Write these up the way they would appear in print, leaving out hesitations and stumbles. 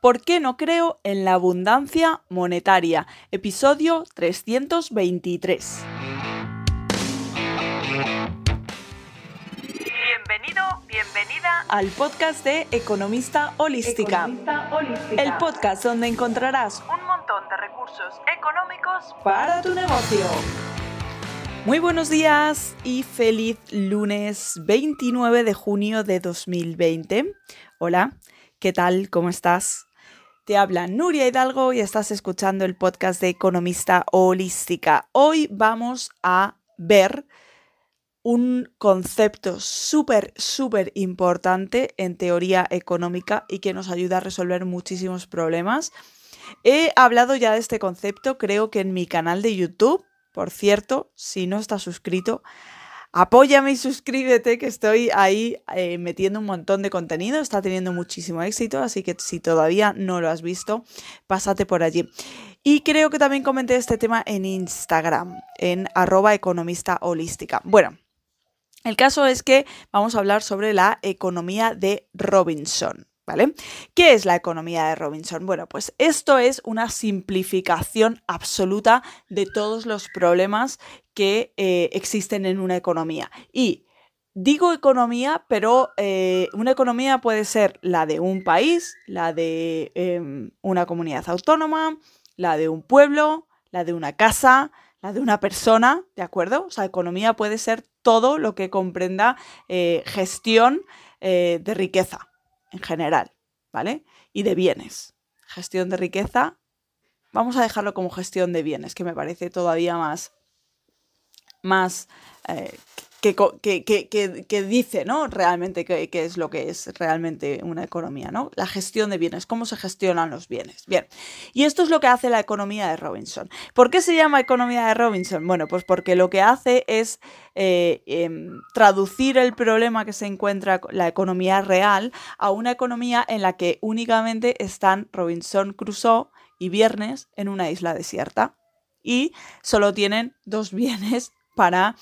¿Por qué no creo en la abundancia monetaria? Episodio 323. Bienvenida al podcast de Economista Holística. El podcast donde encontrarás un montón de recursos económicos para tu negocio. Muy buenos días y feliz lunes 29 de junio de 2020. Hola, ¿qué tal? ¿Cómo estás? Te habla Nuria Hidalgo y estás escuchando el podcast de Economista Holística. Hoy vamos a ver un concepto súper importante en teoría económica y que nos ayuda a resolver muchísimos problemas. He hablado ya de este concepto, creo que en mi canal de YouTube. Por cierto, si no estás suscrito, apóyame y suscríbete, que estoy ahí metiendo un montón de contenido. Está teniendo muchísimo éxito, así que si todavía no lo has visto, pásate por allí. Y creo que también comenté este tema en Instagram, en @economistaholística. Bueno, el caso es que vamos a hablar sobre la economía de Robinson, ¿vale? ¿Qué es la economía de Robinson? Bueno, pues esto es una simplificación absoluta de todos los problemas que existen en una economía. Y digo economía, pero una economía puede ser la de un país, la de una comunidad autónoma, la de un pueblo, la de una casa, la de una persona, ¿de acuerdo? O sea, economía puede ser todo lo que comprenda gestión de riqueza en general, ¿vale? Y de bienes. Gestión de riqueza, vamos a dejarlo como gestión de bienes, que me parece todavía más que dice, ¿no? Realmente qué es lo que es realmente una economía, ¿no? La gestión de bienes, cómo se gestionan los bienes. Bien, y esto es lo que hace la economía de Robinson. ¿Por qué se llama economía de Robinson? Bueno, pues porque lo que hace es traducir el problema que se encuentra la economía real a una economía en la que únicamente están Robinson Crusoe y Viernes en una isla desierta y solo tienen dos bienes para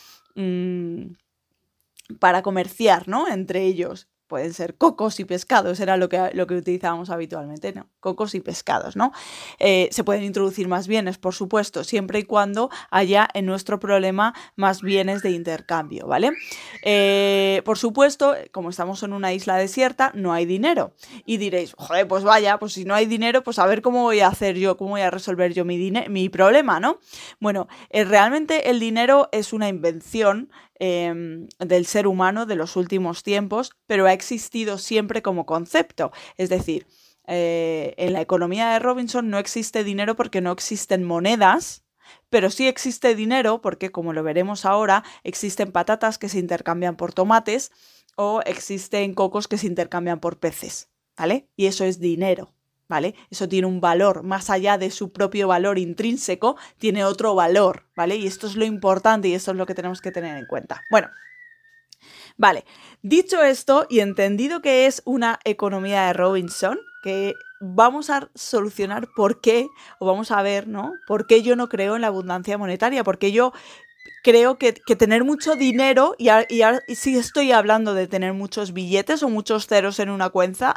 comerciar, ¿no? Entre ellos. Pueden ser cocos y pescados, era lo que utilizábamos habitualmente, ¿no? Cocos y pescados, ¿no? Se pueden introducir más bienes, por supuesto, siempre y cuando haya en nuestro problema más bienes de intercambio, ¿vale? Por supuesto, como estamos en una isla desierta, no hay dinero. Y diréis, joder, pues vaya, pues si no hay dinero, pues a ver cómo voy a hacer yo, cómo voy a resolver yo mi problema, ¿no? Bueno, realmente el dinero es una invención del ser humano de los últimos tiempos, pero ha existido siempre como concepto. Es decir, en la economía de Robinson no existe dinero porque no existen monedas, pero sí existe dinero porque, como lo veremos ahora, existen patatas que se intercambian por tomates o existen cocos que se intercambian por peces, ¿vale? Y eso es dinero, ¿vale? Eso tiene un valor, más allá de su propio valor intrínseco, tiene otro valor, ¿vale? Y esto es lo importante y esto es lo que tenemos que tener en cuenta. Bueno, vale, dicho esto y entendido que es una economía de Robinson, que vamos a solucionar por qué, o vamos a ver, ¿no? Por qué yo no creo en la abundancia monetaria, porque yo creo que tener mucho dinero, y sí estoy hablando de tener muchos billetes o muchos ceros en una cuenta,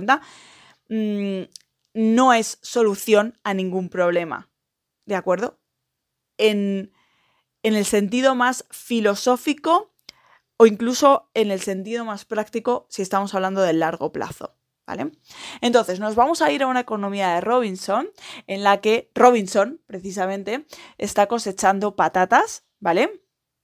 no es solución a ningún problema, ¿de acuerdo? En el sentido más filosófico o incluso en el sentido más práctico si estamos hablando del largo plazo, ¿vale? Entonces, nos vamos a ir a una economía de Robinson en la que Robinson, precisamente, está cosechando patatas, ¿vale?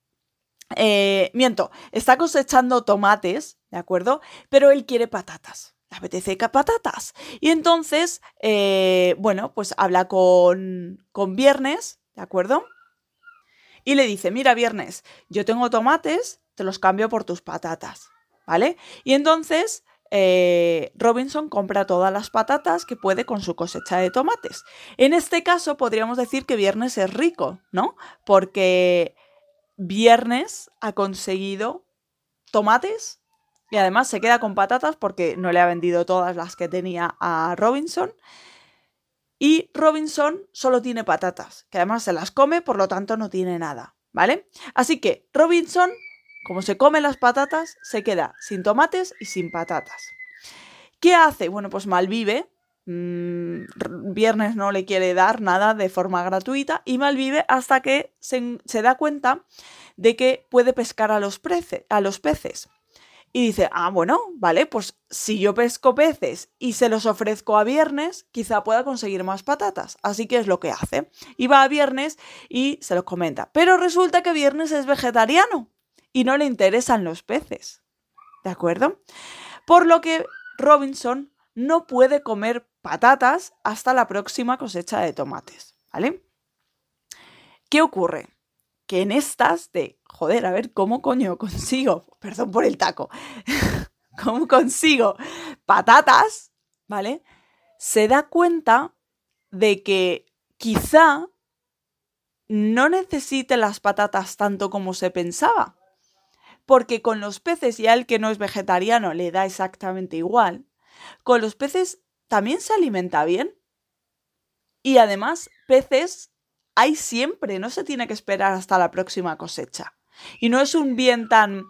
Está cosechando tomates, ¿de acuerdo? Pero él quiere patatas. Le apetece patatas. Y entonces, pues habla con Viernes, ¿de acuerdo? Y le dice, mira, Viernes, yo tengo tomates, te los cambio por tus patatas, ¿vale? Y entonces Robinson compra todas las patatas que puede con su cosecha de tomates. En este caso podríamos decir que Viernes es rico, ¿no? Porque Viernes ha conseguido tomates y además se queda con patatas porque no le ha vendido todas las que tenía a Robinson. Y Robinson solo tiene patatas, que además se las come, por lo tanto no tiene nada, ¿vale? Así que Robinson, como se come las patatas, se queda sin tomates y sin patatas. ¿Qué hace? Bueno, pues malvive, Viernes no le quiere dar nada de forma gratuita y malvive hasta que se da cuenta de que puede pescar a los peces. Y dice, bueno, vale, pues si yo pesco peces y se los ofrezco a Viernes, quizá pueda conseguir más patatas. Así que es lo que hace. Y va a Viernes y se los comenta. Pero resulta que Viernes es vegetariano y no le interesan los peces. ¿De acuerdo? Por lo que Robinson no puede comer patatas hasta la próxima cosecha de tomates, ¿vale? ¿Qué ocurre? Que en estas de, a ver, ¿cómo coño consigo? Perdón por el taco. ¿Cómo consigo patatas? ¿Vale? Se da cuenta de que quizá no necesite las patatas tanto como se pensaba. Porque con los peces, y a él que no es vegetariano le da exactamente igual, con los peces también se alimenta bien. Y además, peces hay siempre, no se tiene que esperar hasta la próxima cosecha. Y no es un bien tan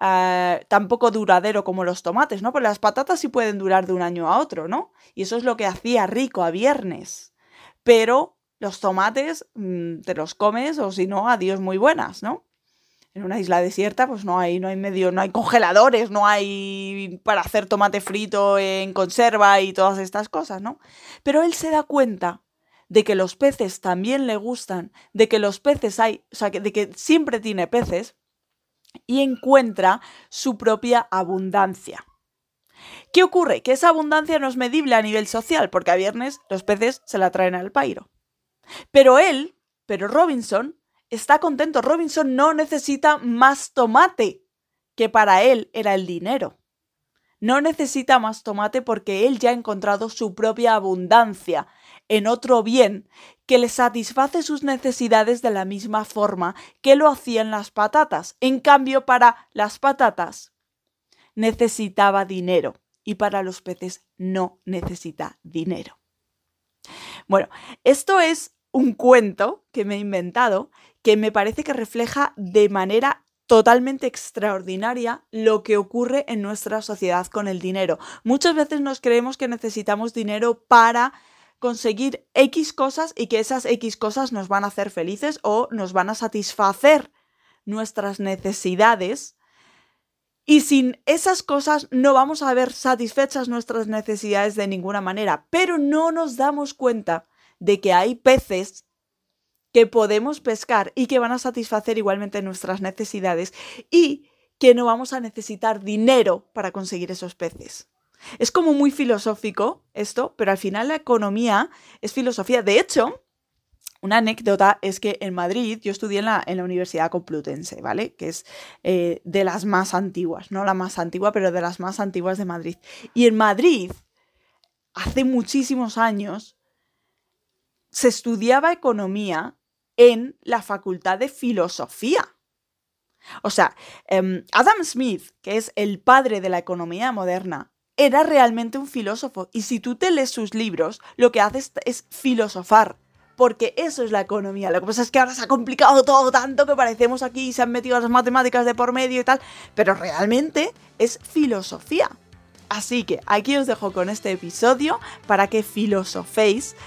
poco duradero como los tomates, ¿no? Porque las patatas sí pueden durar de un año a otro, ¿no? Y eso es lo que hacía rico a Viernes. Pero los tomates te los comes o si no, adiós muy buenas, ¿no? En una isla desierta pues no hay congeladores, no hay para hacer tomate frito en conserva y todas estas cosas, ¿no? Pero él se da cuenta de que los peces también le gustan, de que los peces de que siempre tiene peces y encuentra su propia abundancia. ¿Qué ocurre? Que esa abundancia no es medible a nivel social, porque a Viernes los peces se la traen al pairo. Pero Robinson está contento. Robinson no necesita más tomate, que para él era el dinero. No necesita más tomate porque él ya ha encontrado su propia abundancia en otro bien que le satisface sus necesidades de la misma forma que lo hacían las patatas. En cambio, para las patatas necesitaba dinero y para los peces no necesita dinero. Bueno, esto es un cuento que me he inventado que me parece que refleja de manera totalmente extraordinaria lo que ocurre en nuestra sociedad con el dinero. Muchas veces nos creemos que necesitamos dinero para conseguir X cosas y que esas X cosas nos van a hacer felices o nos van a satisfacer nuestras necesidades. Y sin esas cosas no vamos a ver satisfechas nuestras necesidades de ninguna manera. Pero no nos damos cuenta de que hay peces que podemos pescar y que van a satisfacer igualmente nuestras necesidades y que no vamos a necesitar dinero para conseguir esos peces. Es como muy filosófico esto, pero al final la economía es filosofía. De hecho, una anécdota es que en Madrid, yo estudié en la Universidad Complutense, ¿vale? Que es de las más antiguas, no la más antigua, pero de las más antiguas de Madrid. Y en Madrid, hace muchísimos años, se estudiaba economía en la Facultad de Filosofía. O sea, Adam Smith, que es el padre de la economía moderna, era realmente un filósofo. Y si tú te lees sus libros, lo que haces es filosofar. Porque eso es la economía. Lo que pasa es que ahora se ha complicado todo tanto que parecemos aquí y se han metido las matemáticas de por medio y tal. Pero realmente es filosofía. Así que aquí os dejo con este episodio para que filosoféis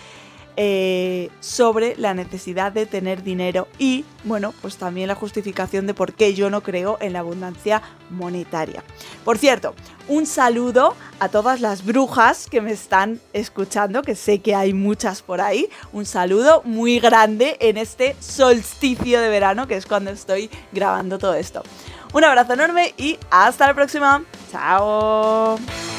sobre la necesidad de tener dinero y, bueno, pues también la justificación de por qué yo no creo en la abundancia monetaria. Por cierto, un saludo a todas las brujas que me están escuchando, que sé que hay muchas por ahí. Un saludo muy grande en este solsticio de verano, que es cuando estoy grabando todo esto. Un abrazo enorme y hasta la próxima. ¡Chao!